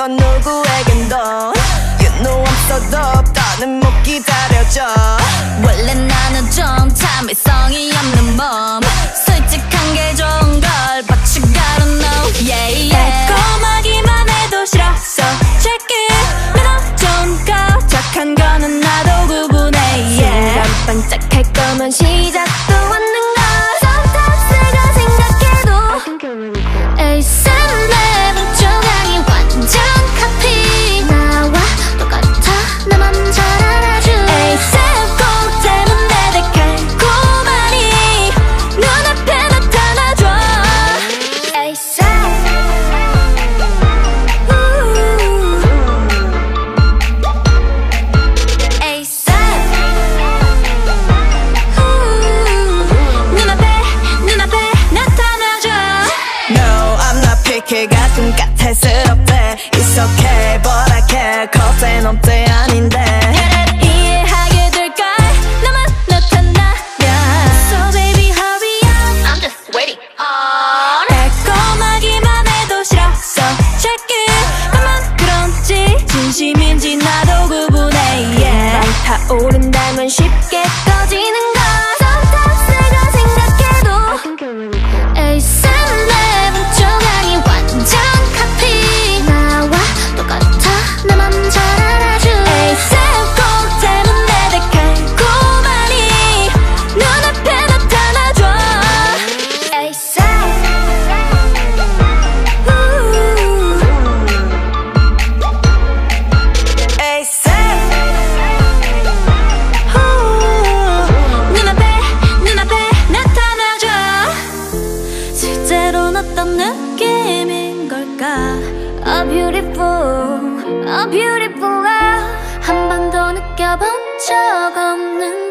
건 누구에겐도 You know I'm so dope 더는 못 기다려줘. 원래 나는 좀 참을성이 없는 몸 솔직한 게 좋은 걸 But you gotta know yeah yeah. 달콤하기만 해도 싫어 So check it 매너 좀 거적한 거는 나도 구분해 yeah. 반짝할 거면 시작도 않는 걸 Sometimes 내가 생각해도 에이쌤 내 빈조각이 완전 카피 나와 똑같아 나만 잘 알아줘 에이쌤 꼭 때문에 내 달콤하니 눈앞에 나타나줘 에이쌤 에이쌤 눈앞에 나타나줘 No I'm not picky 가끔 까탈스럽대 It's okay but I care 겁에 넘대 아닌데 이해하게 될걸 나만 나타나면 So baby hurry up I'm just waiting on 달콤하기만 해도 싫어 So check it 나만 그런지 진심인지 나도 구분해 yeah. 타오른다면 쉽게 꺼지는 걸 Sometimes 내가 생각해도 에이쌤 내 빈조각이 완전 카피 나와 똑같아 나만 잘 알아줘 에이쌤 꼭 때문에 내 달콤하니 눈앞에 나타나줘 에이쌤 에이쌤 눈앞에 나타나줘 실제로는 어떤 느낌인 걸까 A beautiful 한 번도 느껴본 적 없는